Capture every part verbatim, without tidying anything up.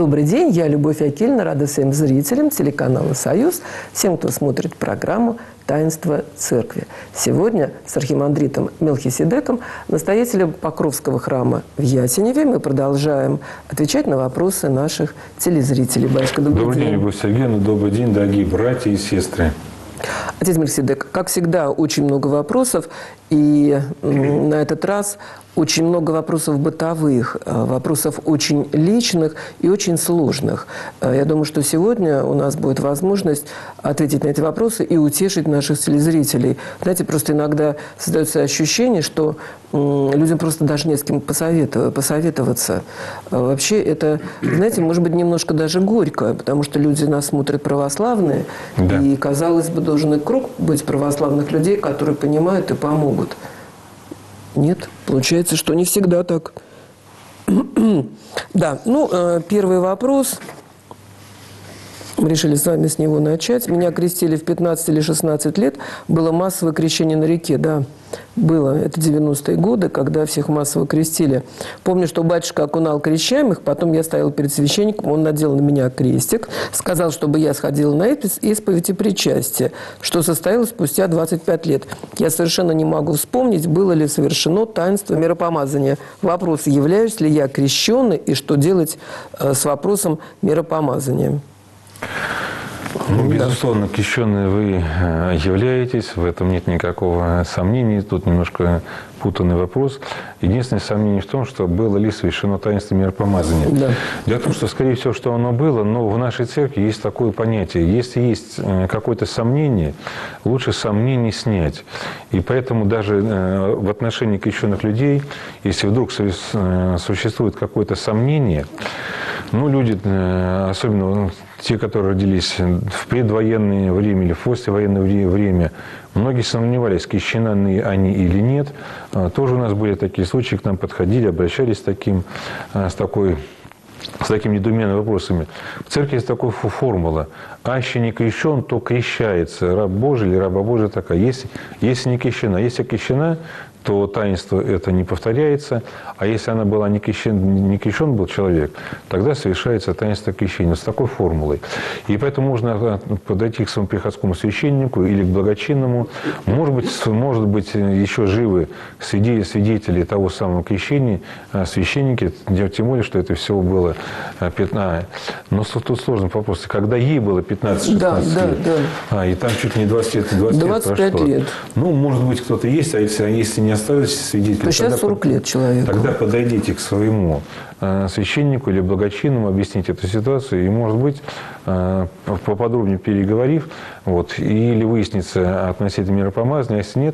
Добрый день, я Любовь Акильна, рада всем зрителям телеканала «Союз», всем, кто смотрит программу «Таинство Церкви». Сегодня с архимандритом Мелхиседеком, настоятелем Покровского храма в Ясеневе, мы продолжаем отвечать на вопросы наших телезрителей. Батюшка, добрый, добрый день. день, Любовь Сергеевна, добрый день, дорогие братья и сестры. Отец Мелхиседек, как всегда, очень много вопросов, и на этот раз очень много вопросов бытовых, вопросов очень личных и очень сложных. Я думаю, что сегодня у нас будет возможность ответить на эти вопросы и утешить наших телезрителей. Знаете, просто иногда создается ощущение, что людям просто даже не с кем посоветов- посоветоваться. Вообще это, знаете, может быть, немножко даже горько, потому что люди нас смотрят православные, да. И, казалось бы, должен и круг быть православных людей, которые понимают и помогут. Нет, получается, что не всегда так. Да, ну, первый вопрос. Мы решили с вами с него начать. Меня крестили в пятнадцать или шестнадцать лет. Было массовое крещение на реке, да. Было. Это девяностые годы, когда всех массово крестили. Помню, что батюшка окунал крещаемых, потом я стояла перед священником, он надел на меня крестик, сказал, чтобы я сходила на исповедь и причастие, что состоялось спустя двадцать пять лет. Я совершенно не могу вспомнить, было ли совершено таинство миропомазания. Вопрос, являюсь ли я крещенной и что делать с вопросом миропомазания. Ну, безусловно, крещенные вы являетесь, в этом нет никакого сомнения. Тут немножко путанный вопрос. Единственное сомнение в том, что было ли совершено таинство миропомазания. Да. Дело в том, что, скорее всего, что оно было, но в нашей церкви есть такое понятие. Если есть какое-то сомнение, лучше сомнение снять. И поэтому даже в отношении крещенных людей, если вдруг существует какое-то сомнение, ну, люди, особенно те, которые родились в предвоенное время или в послевоенное время, многие сомневались, крещены они или нет. Тоже у нас были такие случаи, к нам подходили, обращались с, таким, с, такой, с такими недоуменными вопросами. В церкви есть такая формула. Аще не крещен, то крещается. Раб Божий или раба Божия такая. Если, если не крещена, если крещена, то таинство это не повторяется, а если она была не крещен, не крещен был человек, тогда совершается таинство крещения с такой формулой. И поэтому можно подойти к своему приходскому священнику или к благочинному. Может быть, может быть еще живы свидетели того самого крещения, священники, тем более, что это всего было пятнадцать. Но тут сложный вопрос. Когда ей было пятнадцать-шестнадцать да, лет, да, да. А, и там чуть не двадцать лет, двадцать пять лет. Ну, может быть, кто-то есть, а если, если не остались свидетели, то сейчас сорок лет человеку. Тогда подойдите к своему э, священнику или благочинному, объясните эту ситуацию, и, может быть, э, поподробнее переговорив, вот, или выяснится относительно миропомазания, а если нет,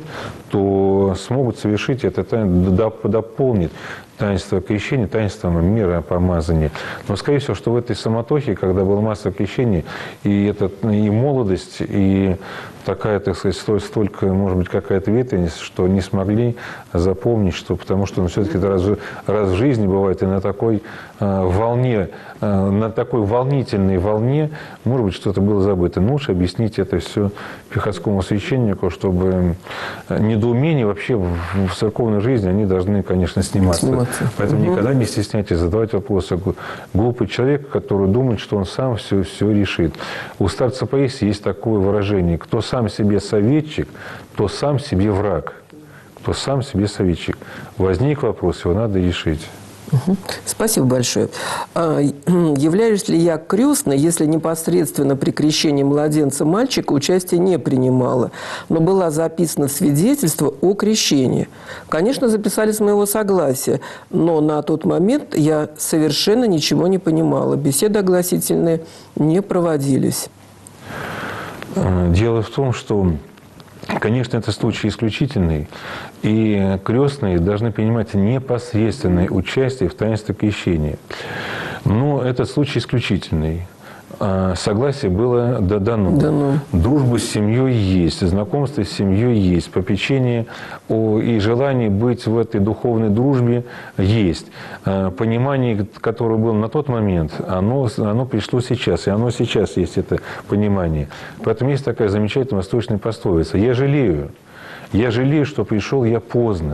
то смогут совершить это, дополнить таинство крещения, таинство миропомазания. Но, скорее всего, что в этой самотохе, когда было массовое крещение, и, это, и молодость, и такая, так сказать, столько, может быть, какая-то ветренность, что не смогли запомнить, что, потому что ну, все-таки раз, раз в жизни бывает, и на такой э, волне, э, на такой волнительной волне, может быть, что-то было забыто. Но лучше объяснить это все приходскому священнику, чтобы недоумения вообще в, в церковной жизни, они должны, конечно, сниматься. сниматься. Поэтому угу. никогда не стесняйтесь задавать вопросы. Глупый человек, который думает, что он сам все, все решит. У старца Паисия есть такое выражение: кто сам себе советчик, то сам себе враг. Кто сам себе советчик. Возник вопрос, его надо решить. Угу. Спасибо большое. А, являюсь ли я крестной, если непосредственно при крещении младенца мальчика участия не принимала, но была записана свидетельство о крещении? Конечно, записали с моего согласия, но на тот момент я совершенно ничего не понимала. Беседы огласительные не проводились. Дело в том, что, конечно, это случай исключительный, и крестные должны принимать непосредственное участие в таинстве крещения. Но этот случай исключительный. Согласие было дано. дано. Дружба с семьей есть, знакомство с семьей есть, попечение и желание быть в этой духовной дружбе есть. Понимание, которое было на тот момент, оно, оно пришло сейчас, и оно сейчас есть, это понимание. Поэтому есть такая замечательная восточная пословица: «Я жалею, я жалею, что пришел я поздно».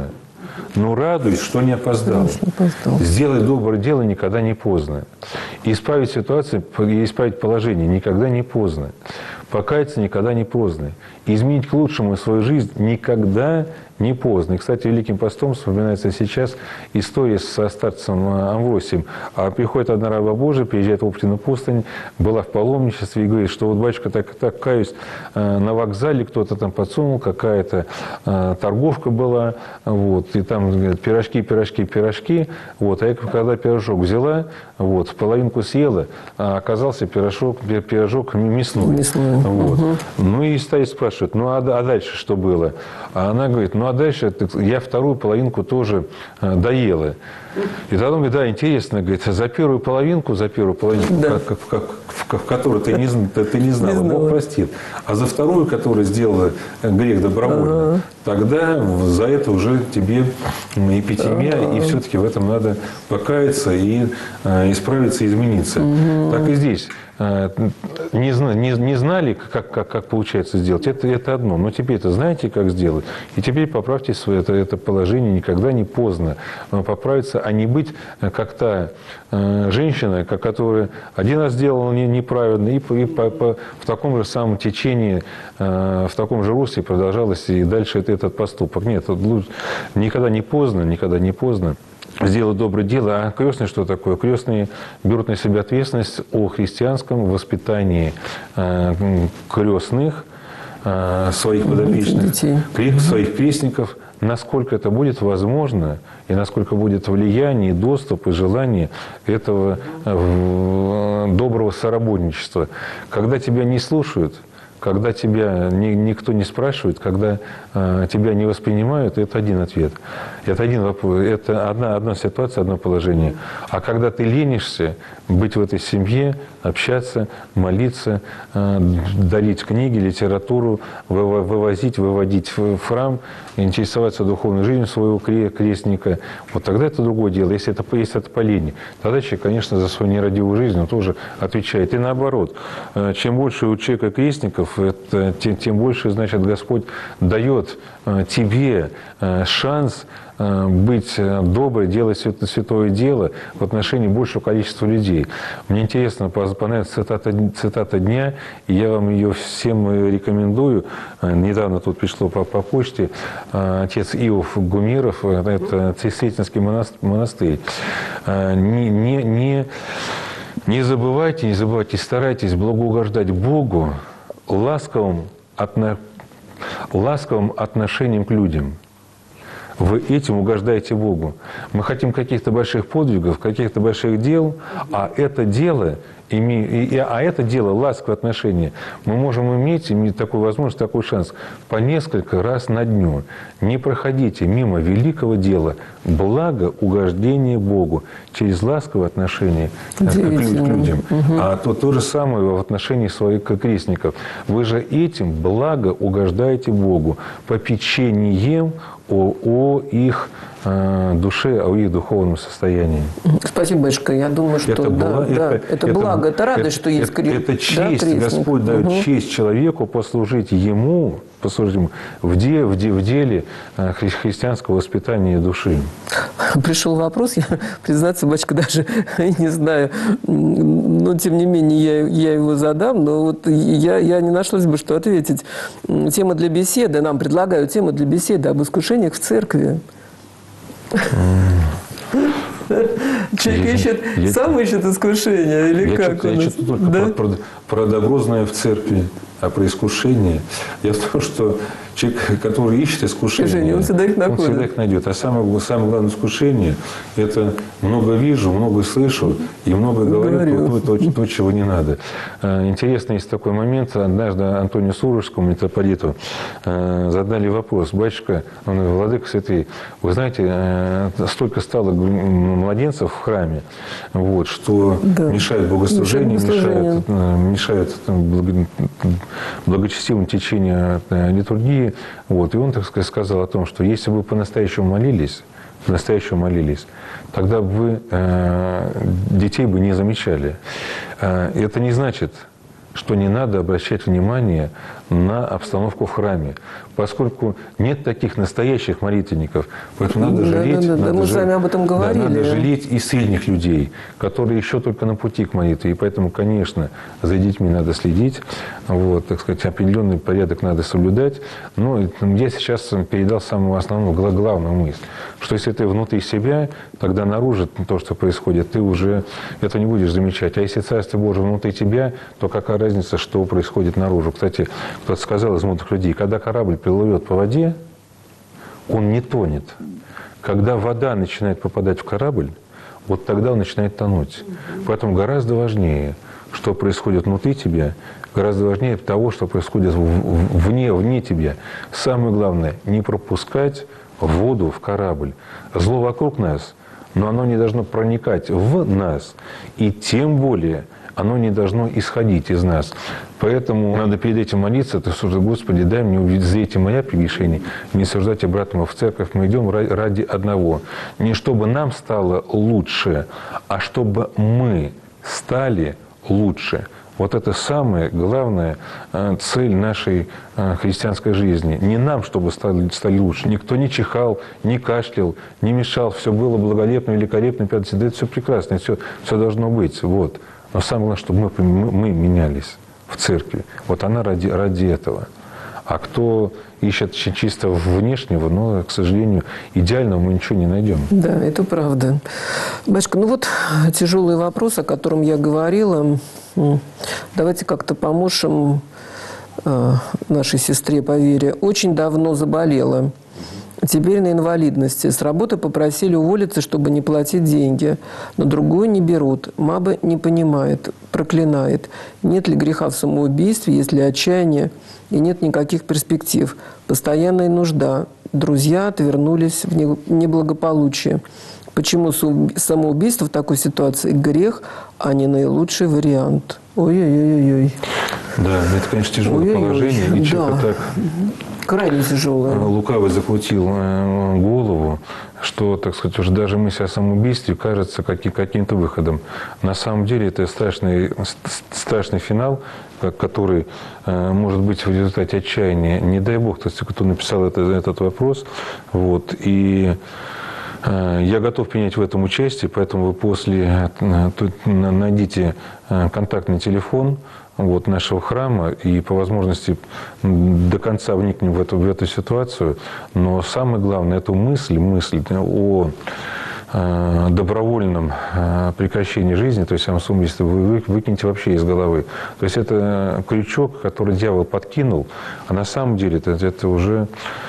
но радуйся, что не опоздал. Сделай доброе дело, никогда не поздно. Исправить ситуацию, исправить положение никогда не поздно. Покаяться никогда не поздно. Изменить к лучшему свою жизнь никогда не поздно. И, кстати, Великим постом вспоминается сейчас история со старцем Амвросием. А приходит одна раба Божия, приезжает в Оптину пустынь, была в паломничестве и говорит, что вот, батюшка, так, так каюсь, на вокзале кто-то там подсунул, какая-то торговка была, вот, и там говорит, пирожки, пирожки, пирожки. Вот, а я когда пирожок взяла, вот, половинку съела, а оказался пирожок, пирожок мясной. мясной. Вот. Угу. Ну и стоит спрашивает, ну а, а дальше что было? А она говорит, ну а дальше я вторую половинку тоже э, доела. И тогда он говорит, да, интересно, говорит, за первую половинку, за первую половинку, да. как, как, как, в которой ты не, ты, ты не знала, не Бог простит. А за вторую, которую сделала грех добровольно, ага. тогда за это уже тебе эпитемия, ага. и все-таки в этом надо покаяться и э, исправиться, измениться. Угу. Так и здесь. Не, не, не знали, как, как, как получается сделать, это, это одно. Но теперь-то знаете, как сделать. И теперь поправьте свое это, это положение, никогда не поздно поправиться, а не быть как та э, женщина, которая один раз сделала не, неправильно, и, и по, по, в таком же самом течении, э, в таком же русле продолжалось и дальше это, этот поступок. Нет, никогда не поздно, никогда не поздно сделать доброе дело. А крестные что такое? Крестные берут на себя ответственность о христианском воспитании э, крестных, э, своих подопечных, угу. своих крестников, насколько это будет возможно, и насколько будет влияние, доступ и желание этого э, доброго соработничества. Когда тебя не слушают, когда тебя ни, никто не спрашивает, когда э, тебя не воспринимают, это один ответ. Это один вопрос, это одна, одна ситуация, одно положение. А когда ты ленишься быть в этой семье, общаться, молиться, э, дарить книги, литературу, вывозить, выводить в храм, интересоваться духовной жизнью своего крестника, вот тогда это другое дело. Если это, если это по лени, тогда человек, конечно, за свою нерадивую жизнь он тоже отвечает. И наоборот, э, чем больше у человека крестников, это, тем, тем больше, значит, Господь дает э, тебе э, шанс э, быть добрым, делать святое дело в отношении большего количества людей. Мне интересно, понравилась цитата, цитата дня, и я вам ее всем рекомендую. Недавно тут пришло по, по почте отец Иов Гумеров, это Цистерцинский монастырь. Не, не, не, не забывайте, не забывайте, старайтесь благоугождать Богу ласковым, отно... ласковым отношением к людям. Вы этим угождаете Богу. Мы хотим каких-то больших подвигов, каких-то больших дел, а это дело, а это дело, ласковое отношение, мы можем иметь, иметь такую возможность, такой шанс по несколько раз на дню. Не проходите мимо великого дела, благо угождение Богу через ласковое отношение к людям. Угу. А то, то же самое в отношении своих крестников. Вы же этим благо угождаете Богу попечением о, о их э, душе, о их духовном состоянии. Спасибо, батюшка. Я думаю, что это, да, было, да, это, это благо, это радость, это, что есть это, это честь, да, Господь дает угу. честь человеку послужить Ему, послужить ему в, де, в, де, в деле хри, христианского воспитания души. Пришел вопрос, я, признаться, батюшка, даже не знаю, но тем не менее я, я его задам, но вот я, я не нашлась бы, что ответить. Тема для беседы, нам предлагают тему для беседы об искушениях в церкви. Человек я, ищет, я, сам ищет искушения, или я как? Я что-то только да? про, про, про доброзное в церкви, а про искушение. Я в том, что человек, который ищет искушение, он всегда их находит. Он всегда их найдет. А самое, самое главное искушение – это много вижу, много слышу и много говорю, то, то, то, чего не надо. Интересно, есть такой момент. Однажды Антонию Сурожскому, митрополиту, задали вопрос. Батюшка, он говорит, владыка святый, вы знаете, столько стало младенцев в храме, вот, что да. мешают богослужению, мешают, мешают благочестивому течению литургии. Вот. И он, так сказать, сказал о том, что если бы вы по-настоящему молились, по-настоящему молились, тогда бы э, детей бы не замечали. Э, это не значит, что не надо обращать внимание на обстановку в храме, поскольку нет таких настоящих молитвенников. Поэтому надо да, жалеть, да, да, надо, да, мы жал... с вами об этом говорили. Да, надо жалеть и сильных людей, которые еще только на пути к молитве. И поэтому, конечно, за детьми надо следить, вот, так сказать, определенный порядок надо соблюдать. Но я сейчас передал самую основную, главную мысль, что если ты внутри себя, тогда наружу то, что происходит, ты уже этого не будешь замечать. А если Царство Божие внутри тебя, то какая разница, что происходит наружу? Кстати, кто-то сказал из мудрых людей, когда корабль плывет по воде, он не тонет. Когда вода начинает попадать в корабль, вот тогда он начинает тонуть. Поэтому гораздо важнее, что происходит внутри тебя, гораздо важнее того, что происходит вне, вне тебя. Самое главное, не пропускать воду в корабль. Зло вокруг нас, но оно не должно проникать в нас. И тем более оно не должно исходить из нас. Поэтому надо перед этим молиться, то что, Господи, дай мне увидеть моя прегрешение, не суждать обратно в церковь. Мы идем ради одного. Не чтобы нам стало лучше, а чтобы мы стали лучше. Вот это самая главная цель нашей христианской жизни. Не нам, чтобы стали, стали лучше. Никто не чихал, не кашлял, не мешал. Все было благолепно, великолепно. Да это все прекрасно, все, все должно быть. Вот. Но самое главное, чтобы мы, мы, мы менялись в церкви. Вот она ради, ради этого. А кто ищет чисто внешнего, но, к сожалению, идеального мы ничего не найдем. Да, это правда. Батюшка, ну вот тяжелый вопрос, о котором я говорила. Давайте как-то поможем э, нашей сестре по вере. Очень давно заболела. Теперь на инвалидности. С работы попросили уволиться, чтобы не платить деньги. Но другую не берут. Мама не понимает, проклинает. Нет ли греха в самоубийстве, есть ли отчаяние, и нет никаких перспектив. Постоянная нужда. Друзья отвернулись в неблагополучие. Почему самоубийство в такой ситуации грех, а не наилучший вариант? Ой-ой-ой-ой. Да, это, конечно, тяжелое Ой-ой-ой. положение. И человек да. так крайне тяжелое. Лукавый закрутил голову, что, так сказать, уже даже мысль о самоубийстве кажется каким-то выходом. На самом деле это страшный, страшный финал, который может быть в результате отчаяния. Не дай бог, кто написал это, этот вопрос. Вот, и я готов принять в этом участие, поэтому вы после найдите контактный телефон вот, нашего храма и по возможности до конца вникнем в эту, в эту ситуацию. Но самое главное, эту мысль, мысль о добровольном прекращении жизни, то есть самоубийство, вы выкинете вообще из головы. То есть это крючок, который дьявол подкинул, а на самом деле это, это уже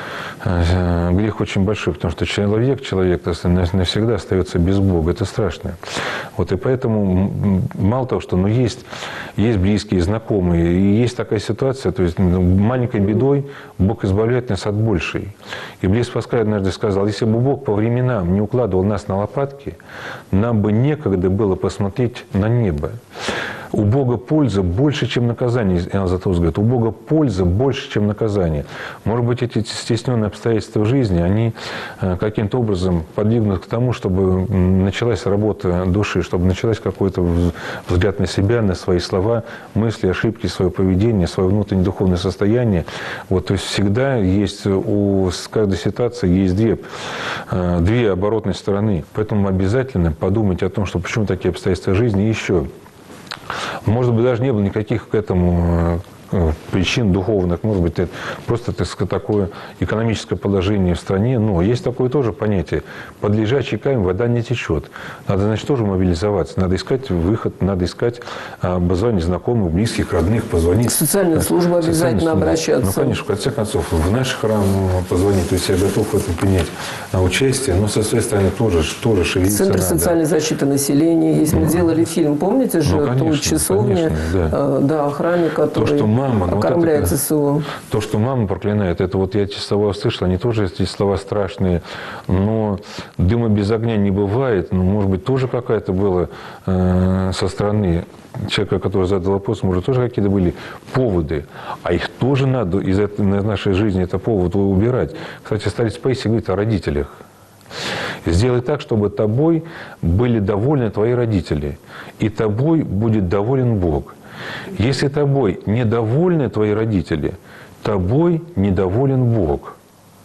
грех очень большой, потому что человек, человек навсегда остается без Бога. Это страшно. Вот и поэтому мало того, что ну, есть, есть близкие, знакомые, и есть такая ситуация, то есть ну, маленькой бедой Бог избавляет нас от большей. И Близ Паскаль однажды сказал, если бы Бог по временам не укладывал нас на лопатки, нам бы некогда было посмотреть на небо. У Бога польза больше, чем наказание, Иоанн Златоуст говорит. У Бога польза больше, чем наказание. Может быть, эти стесненные обстоятельства в жизни, они каким-то образом подвигнут к тому, чтобы началась работа души, чтобы началась какой-то взгляд на себя, на свои слова, мысли, ошибки, свое поведение, свое внутреннее духовное состояние. Вот, то есть всегда есть у каждой ситуации есть две, две оборотные стороны. Поэтому обязательно подумайте о том, что почему такие обстоятельства жизни и еще. Может быть, даже не было никаких к этому причин духовных, может быть, это просто, так сказать, такое экономическое положение в стране, но есть такое тоже понятие. Под лежачий камень вода не течет. Надо, значит, тоже мобилизоваться, надо искать выход, надо искать обзвонить знакомых, близких, родных, позвонить. Социальная служба обязательно обращаться. Ну, конечно, в конце концов, в наш храм позвонить, то есть я готов в этом принять участие, но со своей стороны тоже, тоже шевелиться Центр надо. социальной защиты населения. Если мы делали фильм, помните же, ну, конечно, ту часовню, конечно, да. Да, охране, который... То, что мама, ну, окормляет вот это, ЦСУ. То, что мама проклинает, это вот я эти слова услышал, они тоже эти слова страшные, но дыма без огня не бывает, ну, может быть, тоже какая-то была э, со стороны человека, который задал вопрос, может, тоже какие-то были поводы, а их тоже надо из этой, нашей жизни это повод убирать. Кстати, старец Паисий говорит о родителях. Сделай так, чтобы тобой были довольны твои родители, и тобой будет доволен Бог. Если тобой недовольны твои родители, тобой недоволен Бог.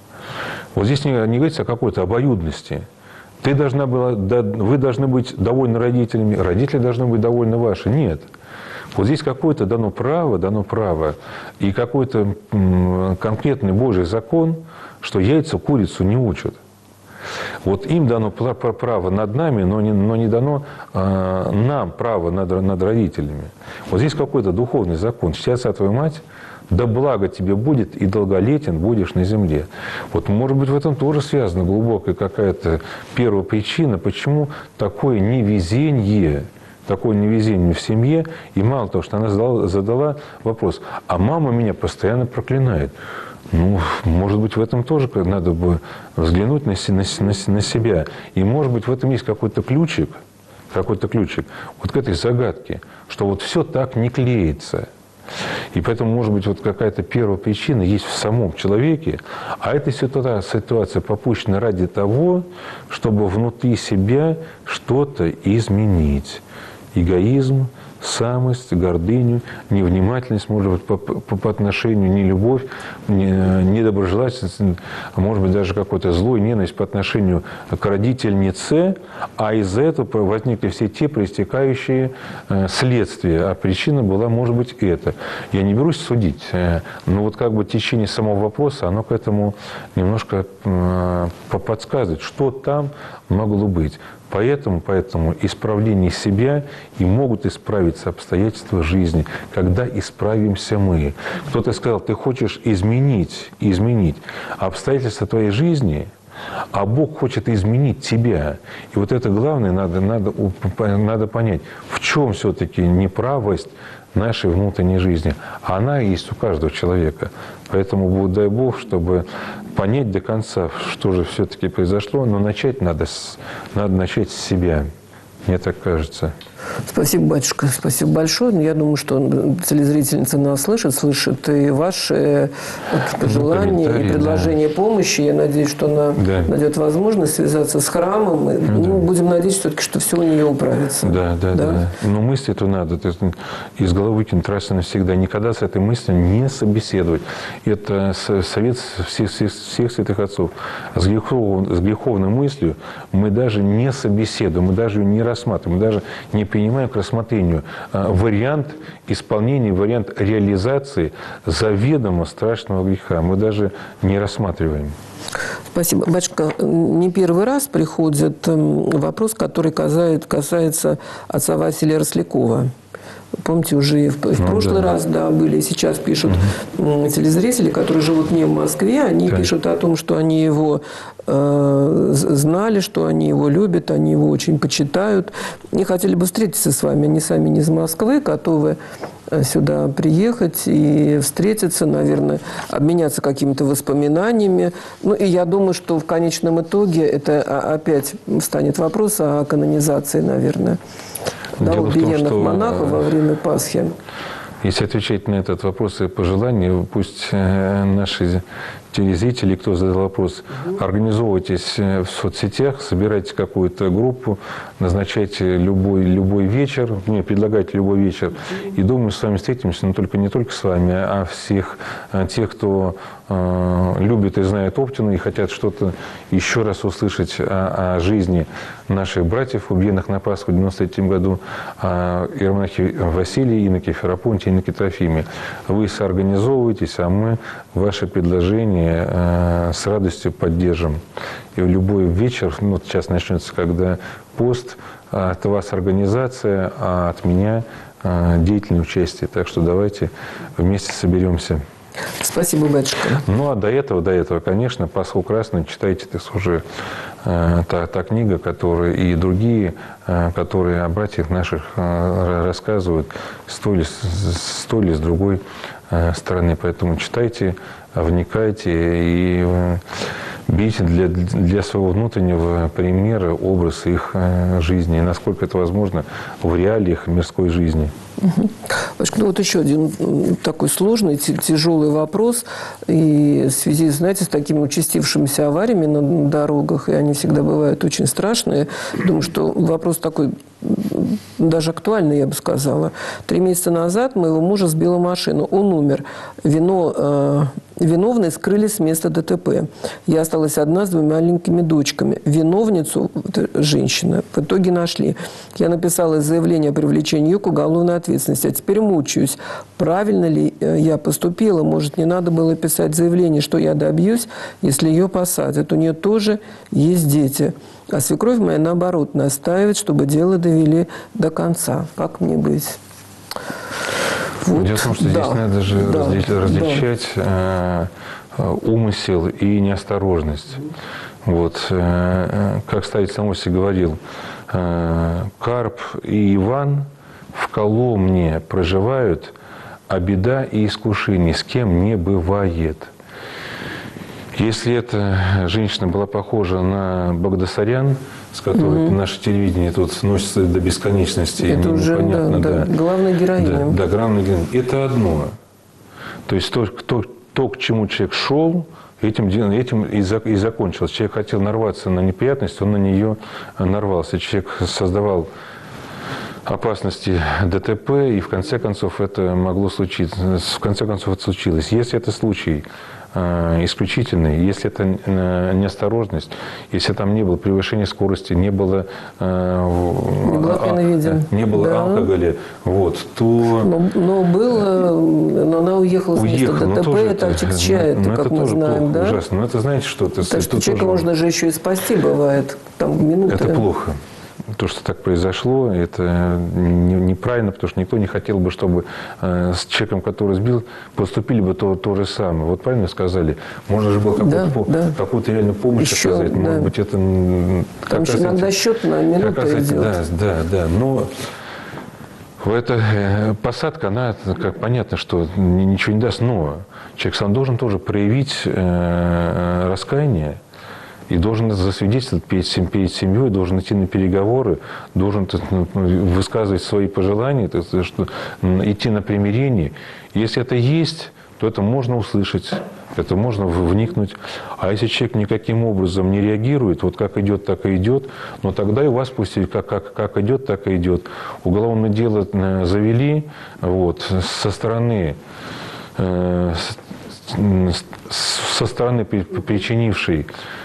Вот здесь не, не говорится о какой-то обоюдности. Ты должна была, да, вы должны быть довольны родителями, родители должны быть довольны ваши. Нет. Вот здесь какое-то дано право, дано право, и какой-то конкретный Божий закон, что яйца курицу не учат. Вот им дано право над нами, но не, но не дано э, нам право над, над родителями. Вот здесь какой-то духовный закон. Чти отца твою мать, да благо тебе будет, и долголетен будешь на земле. Вот, может быть, в этом тоже связана глубокая какая-то первая причина, почему такое невезение, такое невезение в семье. И мало того, что она задала, задала вопрос, а мама меня постоянно проклинает. Ну, может быть, в этом тоже надо бы взглянуть на, на, на, на себя. И, может быть, в этом есть какой-то ключик, какой-то ключик вот к этой загадке, что вот все так не клеится. И поэтому, может быть, вот какая-то первая причина есть в самом человеке, а эта ситуация попущена ради того, чтобы внутри себя что-то изменить. Эгоизм, самость, гордыню, невнимательность, может быть, по, по, по отношению, не любовь, не, недоброжелательность, а может быть, даже какой-то злой ненависть по отношению к родительнице, а из-за этого возникли все те проистекающие э, следствия. А причина была, может быть, это. Я не берусь судить, э, но вот как бы течение самого вопроса, оно к этому немножко э, подсказывает, что там могло быть. Поэтому, поэтому исправление себя и могут исправиться обстоятельства жизни, когда исправимся мы. Кто-то сказал, ты хочешь изменить, изменить обстоятельства твоей жизни, а Бог хочет изменить тебя. И вот это главное, надо, надо, надо понять, в чем все-таки неправость нашей внутренней жизни. Она есть у каждого человека. Поэтому дай Бог, чтобы понять до конца, что же все-таки произошло, но начать надо, с, надо начать с себя. Мне так кажется. Спасибо, батюшка, спасибо большое. Я думаю, что телезрительница нас слышит, слышит и ваши пожелания, ну, и предложения да. помощи. Я надеюсь, что она да. найдет возможность связаться с храмом. И, ну, ну, будем надеяться все-таки, что все у нее управится. Да, да, да. да. Но мысли эту надо то есть, из головы выкинуть раз и навсегда. Никогда с этой мыслью не собеседовать. Это совет всех, всех, всех святых отцов. С, грехов, с греховной мыслью мы даже не собеседуем, мы даже ее не рассматриваем, мы даже не принимаем к рассмотрению вариант исполнения, вариант реализации заведомо страшного греха. Мы даже не рассматриваем. Спасибо. Батюшка, не первый раз приходит вопрос, который касается, касается отца Василия Рослякова. Помните, уже в, в ну, прошлый да. раз да, были, сейчас пишут угу. телезрители, которые живут не в Москве, они так. пишут о том, что они его э, знали, что они его любят, они его очень почитают. И хотели бы встретиться с вами. Они сами не из Москвы, готовы сюда приехать и встретиться, наверное, обменяться какими-то воспоминаниями. Ну, и я думаю, что в конечном итоге это опять станет вопрос о канонизации, наверное. Да, убиенных монахов во время Пасхи. Если отвечать на этот вопрос и пожелания, пусть наши телезрители, кто задал вопрос, угу. организовывайтесь в соцсетях, собирайте какую-то группу, назначайте любой, любой вечер, мне предлагайте любой вечер, угу. и думаю, с вами встретимся, но только не только с вами, а всех тех, кто э, любит и знает Оптину и хотят что-то еще раз услышать о, о жизни наших братьев, убиенных на Пасху в девяносто третьем году, о иеромонахе Василии, иноке Ферапонте, иноке Трофиме. Вы соорганизовываетесь, а мы ваши предложения с радостью поддержим. И в любой вечер, ну, сейчас начнется, когда пост, от вас организация, а от меня деятельное участие. Так что давайте вместе соберемся. Спасибо, батюшка. Ну, а до этого, до этого, конечно, «Пасху красную» читайте, это уже э, та, та книга, которая и другие, э, которые о братьях наших э, рассказывают с той или с, той или с другой э, стороны. Поэтому читайте, вникайте и э, берите для, для своего внутреннего примера образ их э, жизни, и насколько это возможно в реалиях мирской жизни. Угу. Ну, вот еще один такой сложный, тяжелый вопрос. И в связи, знаете, с такими участившимися авариями на дорогах, и они всегда бывают очень страшные, думаю, что вопрос такой даже актуально, я бы сказала. Три месяца назад моего мужа сбила машина. Он умер. Вино, э, виновные скрылись с места ДТП. Я осталась одна с двумя маленькими дочками. Виновницу, женщина, в итоге нашли. Я написала заявление о привлечении ее к уголовной ответственности. А теперь мучаюсь. Правильно ли я поступила? Может, не надо было писать заявление, что я добьюсь, если ее посадят. У нее тоже есть дети. А свекровь моя, наоборот, настаивает, чтобы дело довели до конца. Как мне быть? Вот. Дело в том, что да. здесь надо же да. различать да. умысел и неосторожность. Вот. Как старец Самосий говорил, Карп и Иван в Коломне проживают, а беда и искушение с кем не бывает. Если эта женщина была похожа на Багдасарян, с которой угу. наше телевидение тут носится до бесконечности, это уже непонятно, да, да, да, главная героиня. Да, да, главная героиня. Это одно. То есть то, то, то, к чему человек шел, этим, этим и, за, и закончилось. Человек хотел нарваться на неприятность, он на нее нарвался. Человек создавал опасности ДТП, и в конце концов это могло случиться. В конце концов это случилось. Если это случай исключительный, если это неосторожность, если там не было превышения скорости, не было, не было, а, не было да. алкоголя, вот, то... Но, но было, но она уехала с места ДТП, это отягчает, ну, как это мы тоже знаем, плохо, да? ужасно. Но это, знаете, что... Это, так что человека тоже... можно же еще и спасти, бывает, там минуты. Это плохо. То, что так произошло, это неправильно, потому что никто не хотел бы, чтобы с человеком, который сбил, поступили бы то, то же самое. Вот правильно сказали? Можно же было какую-то, да, да. какую-то реальную помощь еще, оказать. Да. Может быть, это... Там еще иногда эти, счет на минуту идет. Да, да, да. Но эта посадка, она, как понятно, что ничего не даст. Но человек сам должен тоже проявить э, раскаяние. И должен засвидетельствовать перед семьей, должен идти на переговоры, должен высказывать свои пожелания, что, идти на примирение. Если это есть, то это можно услышать, это можно вникнуть. А если человек никаким образом не реагирует, вот как идет, так и идет, но тогда и у вас пустили, как, как, как идет, так и идет. Уголовное дело завели вот, со стороны... Э, со стороны причинившей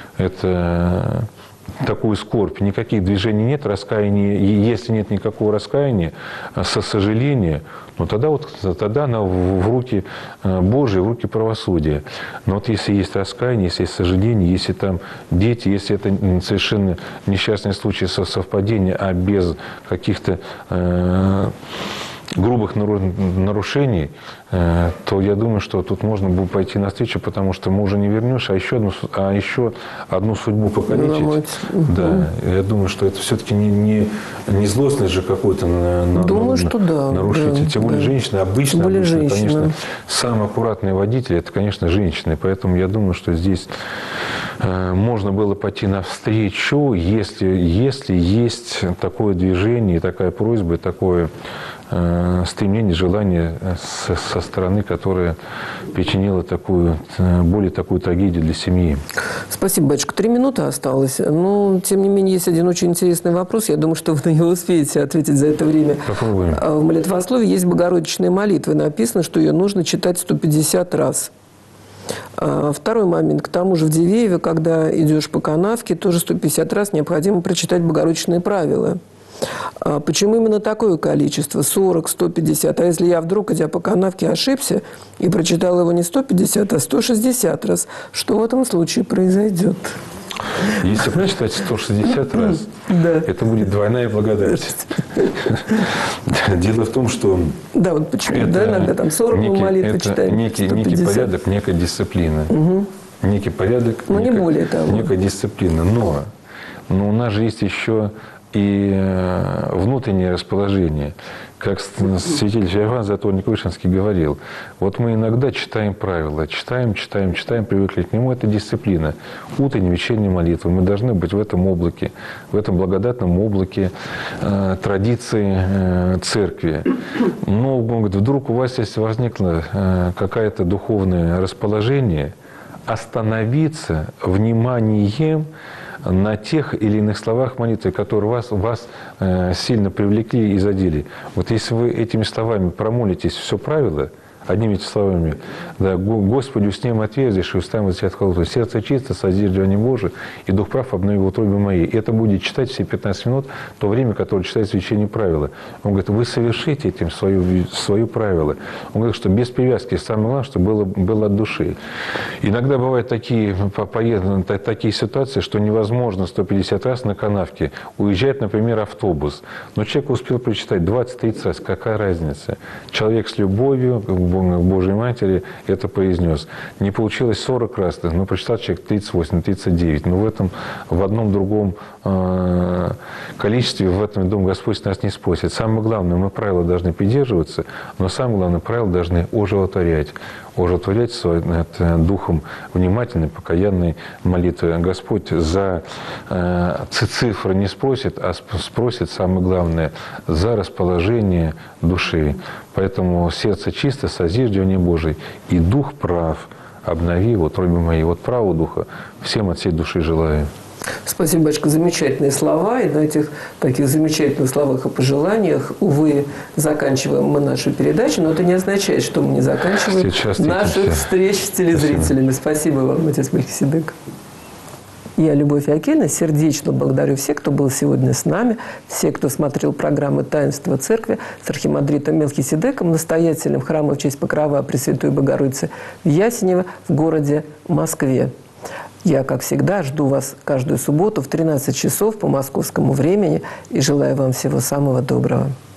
это такую скорбь, никаких движений нет, раскаяния, если нет никакого раскаяния, со сожаления, ну тогда вот тогда она в руки Божьи, в руки правосудия. Но вот если есть раскаяние, если есть сожаление, если там дети, если это совершенно несчастный случай совпадения, а без каких-то э, грубых нарушений, то я думаю, что тут можно было пойти навстречу, потому что мы уже не вернешь, а еще одну, а еще одну судьбу покалечить. Да, я думаю, что это все-таки не, не, не злостность же какой-то на, на, думаю, на, что да, нарушитель. Да, Тем более да. женщина, обычно, более обычно женщина. конечно, самый аккуратный водитель, это, конечно, женщины. Поэтому я думаю, что здесь э, можно было пойти навстречу, если, если есть такое движение, такая просьба, такое стремление, желание со, со стороны, которая причинила такую, более такую трагедию для семьи. Спасибо, батюшка. Три минуты осталось. Но, тем не менее, есть один очень интересный вопрос. Я думаю, что вы на него успеете ответить за это время. Попробуем. В молитвословии есть богородичная молитва. Написано, что ее нужно читать сто пятьдесят раз. Второй момент. К тому же в Дивееве, когда идешь по канавке, тоже сто пятьдесят раз необходимо прочитать богородичные правила. Почему именно такое количество? сорок, сто пятьдесят. А если я вдруг, идя по канавке, ошибся и прочитал его не сто пятьдесят, а сто шестьдесят раз, что в этом случае произойдет? Если прочитать сто шестьдесят раз, да. это будет двойная благодать. Дело в том, что... Да, вот почему, это да, иногда там сорок некий, молитвы читаем, некий, некий порядок, некая дисциплина. Угу. Некий порядок, но некая, не более того. некая дисциплина. Но, но у нас же есть еще... и внутреннее расположение. Как святитель Феофан Затворник Вышинский говорил, вот мы иногда читаем правила, читаем, читаем, читаем, привыкли к нему. Это дисциплина. Утренняя, вечерняя молитва. Мы должны быть в этом облаке, в этом благодатном облаке э, традиции э, церкви. Но, он говорит, вдруг у вас, если возникло э, какое-то духовное расположение, остановиться вниманием на тех или иных словах молитвы, которые вас, вас э, сильно привлекли и задели. Вот если вы этими словами промолитесь все правило, одними этими словами, да, «Господи, устнем отверзишь, и устами возвестят хвалу, сердце чисто, созиждение Божие, и дух прав обнови в утробе моей». И это будет читать все пятнадцать минут, то время, которое читает священник правила. Он говорит, вы совершите этим свое, свое правило. Он говорит, что без привязки, самое главное, чтобы было, было от души. Иногда бывают такие, такие ситуации, что невозможно сто пятьдесят раз на канавке уезжает, например, автобус. Но человек успел прочитать двадцать-тридцать раз, какая разница? Человек с любовью к Божьей Матери это произнес. Не получилось сорок раз, но прочитал человек тридцать восемь, тридцать девять. Но в этом, в одном другом э, количестве, в этом Дом Господь нас не спросит. Самое главное, мы правила должны придерживаться, но самое главное, правила должны оживотворять. Оживотворять своим духом внимательной, покаянной молитвы. Господь за э, цифры не спросит, а спросит, самое главное, за расположение души. Поэтому сердце чисто, созиждение Божие, и дух прав, обнови, вот, утробе моей. Вот правого духа всем от всей души желаю. Спасибо, батюшка, замечательные слова. И на этих таких замечательных словах и пожеланиях, увы, заканчиваем мы нашу передачу, но это не означает, что мы не заканчиваем наших встреч с телезрителями. Спасибо, Спасибо вам, отец Мельхиседек. Я, Любовь Иокина, сердечно благодарю всех, кто был сегодня с нами, все, кто смотрел программы «Таинство Церкви» с архимандритом Мелхиседеком, настоятелем храма в честь Покрова Пресвятой Богородицы в Ясенево в городе Москве. Я, как всегда, жду вас каждую субботу в тринадцать часов по московскому времени и желаю вам всего самого доброго.